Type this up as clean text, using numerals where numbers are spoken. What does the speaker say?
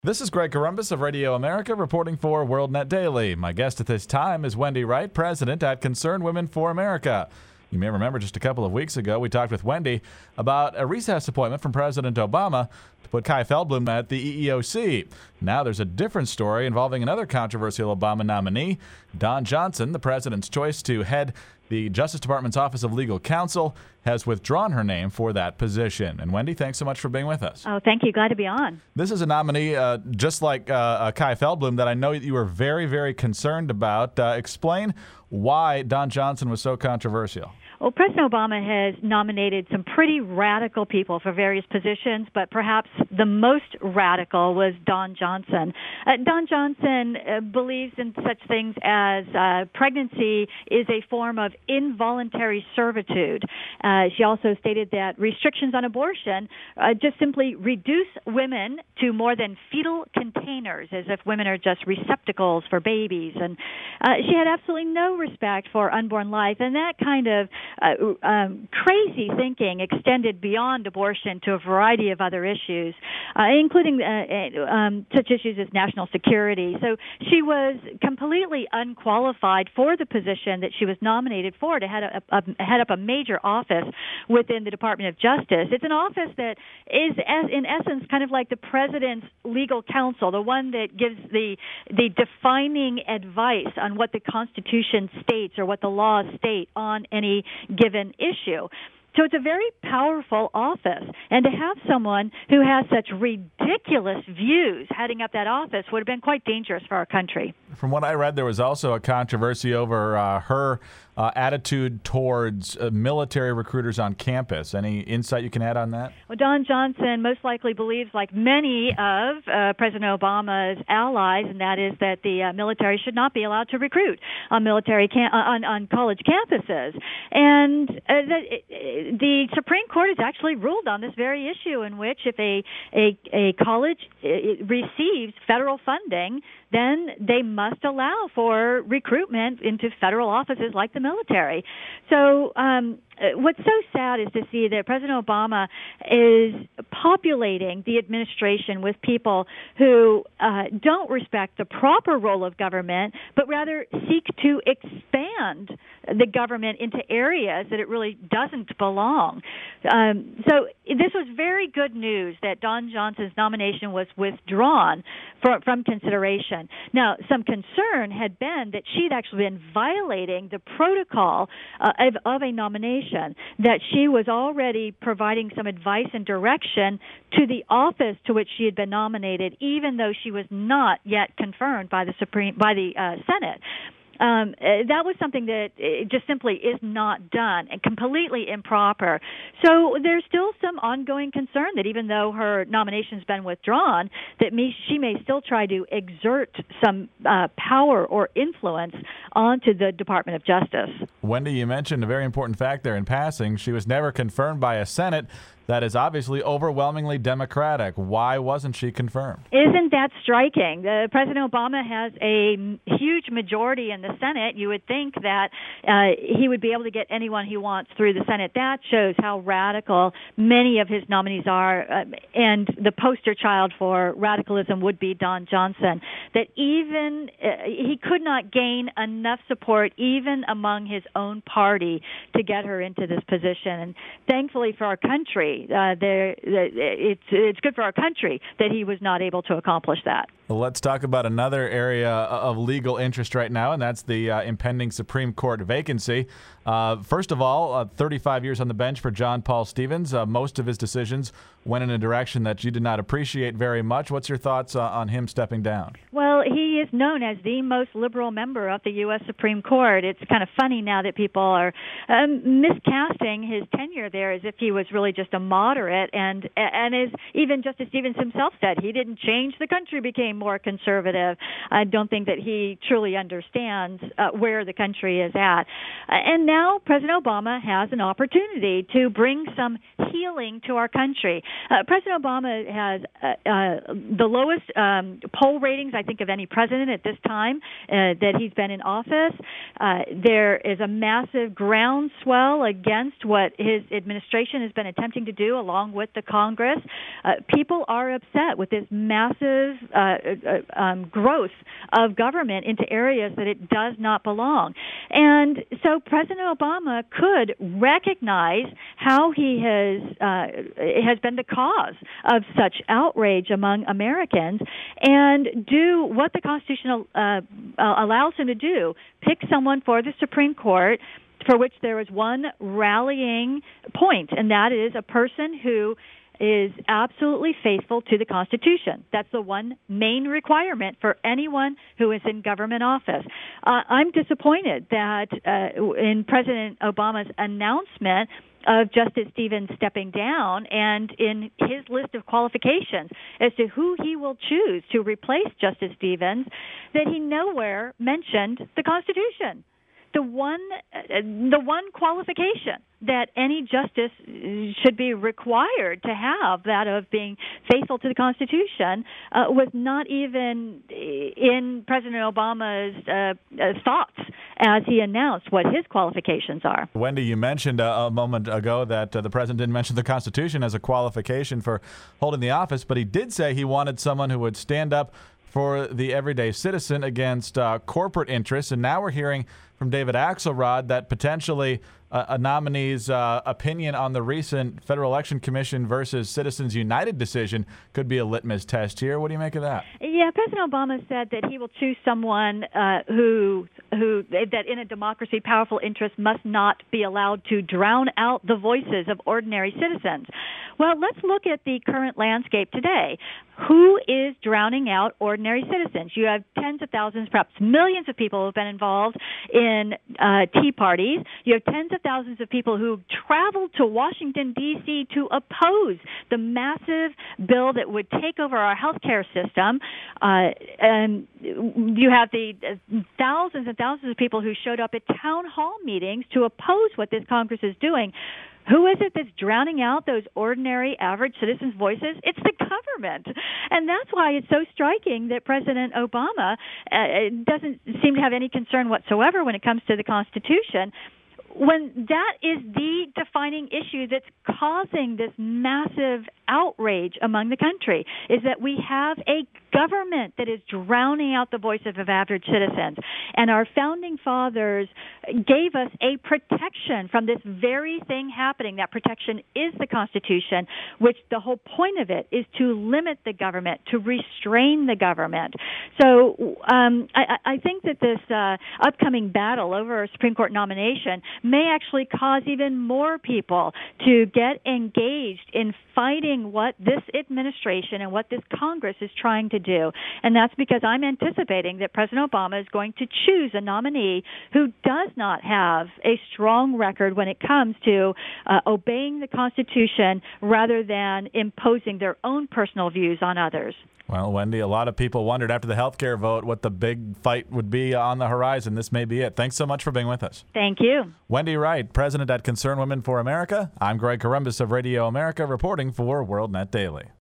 This is Greg Corombos of Radio America reporting for WorldNet Daily. My guest at this time is Wendy Wright, president at Concerned Women for America. You may remember just a couple of weeks ago we talked with Wendy about a recess appointment from President Obama to put Kai Feldblum at the EEOC. Now there's a different story involving another controversial Obama nominee, Dawn Johnson. The president's choice to head the Justice Department's Office of Legal Counsel has withdrawn her name for that position. And Wendy, thanks so much for being with us. Oh, thank you. Glad to be on. This is a nominee, just like Kai Feldblum, that I know you were very, very concerned about. Explain why Dawn Johnson was so controversial. Well, President Obama has nominated some pretty radical people for various positions, but perhaps the most radical was Dawn Johnson. Dawn Johnson believes in such things as pregnancy is a form of involuntary servitude. She also stated that restrictions on abortion just simply reduce women to more than fetal containers, as if women are just receptacles for babies. And she had absolutely no respect for unborn life, and that kind of crazy thinking extended beyond abortion to a variety of other issues, including such issues as national security. So she was completely unqualified for the position that she was nominated for to head up a major office within the Department of Justice. It's an office that is, in essence, kind of like the president's legal counsel, the one that gives the defining advice on what the Constitution states or what the laws state on any given issue. So it's a very powerful office, and to have someone who has such ridiculous views heading up that office would have been quite dangerous for our country. From what I read, there was also a controversy over her attitude towards military recruiters on campus. Any insight you can add on that? Well, Dawn Johnson most likely believes, like many of President Obama's allies, and that is that the military should not be allowed to recruit on on college campuses. And the Supreme Court has actually ruled on this very issue, in which if a college receives federal funding, then they must allow for recruitment into federal offices like the military. So what's so sad is to see that President Obama is populating the administration with people who don't respect the proper role of government, but rather seek to expand the government into areas that it really doesn't belong. So this was very good news that Dawn Johnson's nomination was withdrawn from consideration. Now, some concern had been that she'd actually been violating the protocol of a nomination, that she was already providing some advice and direction to the office to which she had been nominated, even though she was not yet confirmed by the Senate. That was something that just simply is not done and completely improper. So there's still some ongoing concern that even though her nomination's been withdrawn, that she may still try to exert some power or influence onto the Department of Justice. Wendy, you mentioned a very important fact there in passing. She was never confirmed by a Senate that is obviously overwhelmingly Democratic. Why wasn't she confirmed? Isn't that striking? President Obama has a huge majority in the Senate. You would think that he would be able to get anyone he wants through the Senate. That shows how radical many of his nominees are, and the poster child for radicalism would be Dawn Johnson, that even he could not gain enough support even among his own party to get her into this position. And thankfully for our country, it's good for our country that he was not able to accomplish that. Well, let's talk about another area of legal interest right now, and that's the impending Supreme Court vacancy. First of all, 35 years on the bench for John Paul Stevens. Most of his decisions went in a direction that you did not appreciate very much. What's your thoughts on him stepping down? Well, he is known as the most liberal member of the U.S. Supreme Court. It's kind of funny now that people are miscasting his tenure there as if he was really just a moderate, and as even Justice Stevens himself said, he didn't change the country, became more conservative. I don't think that he truly understands where the country is at. And now President Obama has an opportunity to bring some healing to our country. President Obama has the lowest poll ratings, I think, of any president at this time that he's been in office. There is a massive groundswell against what his administration has been attempting to to do along with the Congress. People are upset with this massive growth of government into areas that it does not belong. And so President Obama could recognize how he has been the cause of such outrage among Americans and do what the Constitution allows him to do, pick someone for the Supreme Court for which there is one rallying point, and that is a person who is absolutely faithful to the Constitution. That's the one main requirement for anyone who is in government office. I'm disappointed that in President Obama's announcement of Justice Stevens stepping down and in his list of qualifications as to who he will choose to replace Justice Stevens, that he nowhere mentioned the Constitution. The one qualification that any justice should be required to have, that of being faithful to the Constitution, was not even in President Obama's thoughts as he announced what his qualifications are. Wendy, you mentioned a moment ago that the president didn't mention the Constitution as a qualification for holding the office, but he did say he wanted someone who would stand up for the everyday citizen against corporate interests. And now we're hearing from David Axelrod that potentially a nominee's opinion on the recent Federal Election Commission versus Citizens United decision could be a litmus test here. What do you make of that? Yeah, President Obama said that he will choose someone who that in a democracy, powerful interests must not be allowed to drown out the voices of ordinary citizens. Well, let's look at the current landscape today. Who is drowning out ordinary citizens? You have tens of thousands, perhaps millions of people who have been involved in tea parties. You have tens of thousands of people who traveled to Washington, D.C. to oppose the massive bill that would take over our health care system. And you have the thousands and thousands of people who showed up at town hall meetings to oppose what this Congress is doing. Who is it that's drowning out those ordinary, average citizens' voices? It's the government. And that's why it's so striking that President Obama doesn't seem to have any concern whatsoever when it comes to the Constitution, when that is the defining issue that's causing this massive outrage among the country, is that we have a government that is drowning out the voices of average citizens. And our founding fathers gave us a protection from this very thing happening. That protection is the Constitution, which the whole point of it is to limit the government, to restrain the government. So I think that this upcoming battle over a Supreme Court nomination may actually cause even more people to get engaged in fighting what this administration and what this Congress is trying to do. And that's because I'm anticipating that President Obama is going to choose a nominee who does not have a strong record when it comes to obeying the Constitution rather than imposing their own personal views on others. Well, Wendy, a lot of people wondered after the health care vote what the big fight would be on the horizon. This may be it. Thanks so much for being with us. Thank you. Wendy Wright, president at Concerned Women for America. I'm Greg Corombos of Radio America, reporting for WorldNet Daily.